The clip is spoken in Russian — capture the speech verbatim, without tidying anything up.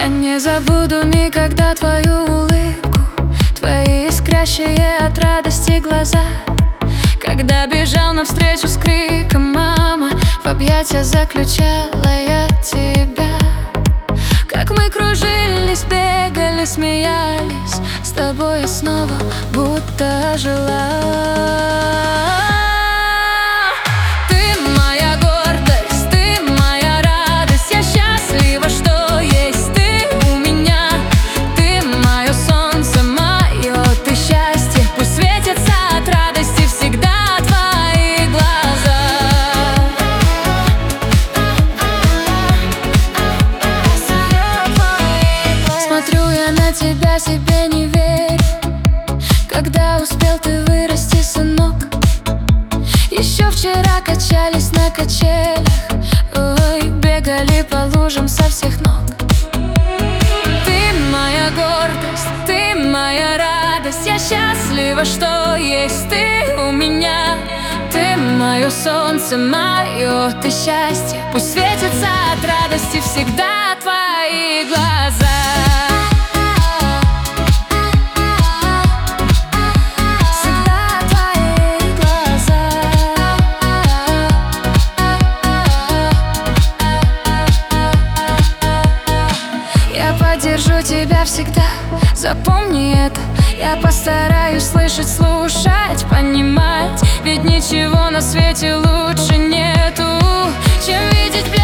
Я не забуду никогда твою улыбку, твои искрящие от радости глаза. Когда бежал навстречу с криком «Мама!», в объятия заключала я тебя. Как мы кружились, бегали, смеялись, с тобой я снова будто жила. Тебя себе не верю, когда успел ты вырасти, сынок. Еще вчера качались на качелях, ой, бегали по лужам со всех ног. Ты моя гордость, ты моя радость, я счастлива, что есть ты у меня. Ты мое солнце, мое ты счастье, пусть светятся от радости всегда твои глаза. Поддержу тебя всегда, запомни это. Я постараюсь слышать, слушать, понимать, ведь ничего на свете лучше нету, чем видеть блеск